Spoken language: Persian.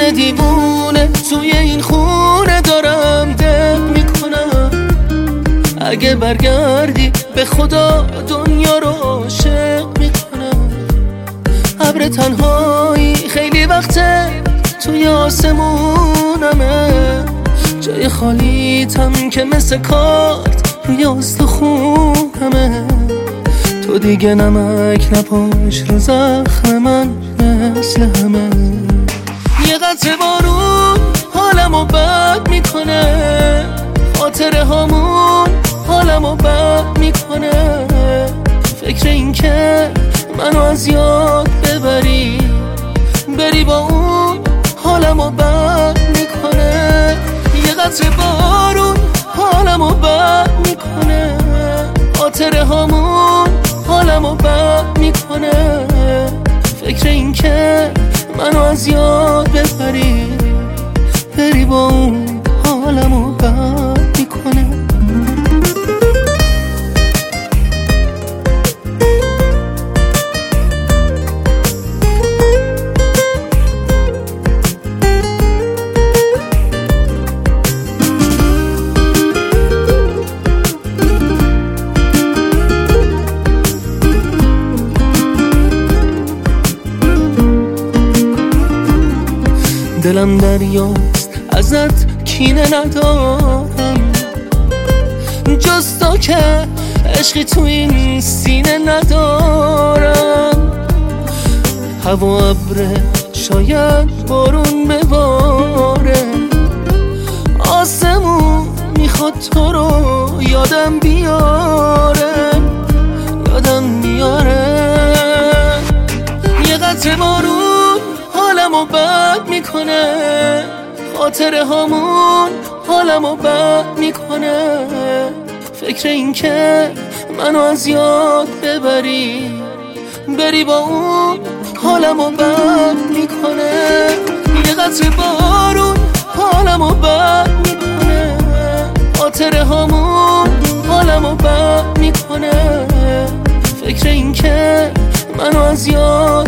مثل دیوونه توی این خونه دارم دق میکنم. اگه برگردی به خدا دنیا رو عاشق میکنم. ابر تنهایی خیلی وقته توی آسمونمه، جای خالیتم که مثل کارت روی استخونمه. تو دیگه نمک نپاش رو زخم من مثل همه. یه قطره بارون حالمو بد میکنه، خاطره هامون حالمو بد میکنه. فکر این که منو از یاد ببری با اون حالمو بد میکنه. یه قطره بارون حالمو بد میکنه، خاطره هامون حالمو بد میکنه. فکر این که منو از یاد بری با اون حالمو بد میکنه. دلم دریاست ازت کینه ندارم، جز تو که عشقی تو این سینه ندارم. هوا ابره شاید بارون بباره، آسمون میخواد تو رو یادم میاره. یه قطره بارون حالمو بد میکنه، خاطره هامون حالمو بد میکنه. فکر این که منو از یاد بری با اون حالمو بد میکنه. یه قطره بارون حالمو بد میکنه، خاطره هامون حالمو بد میکنه. فکر این که منو از یاد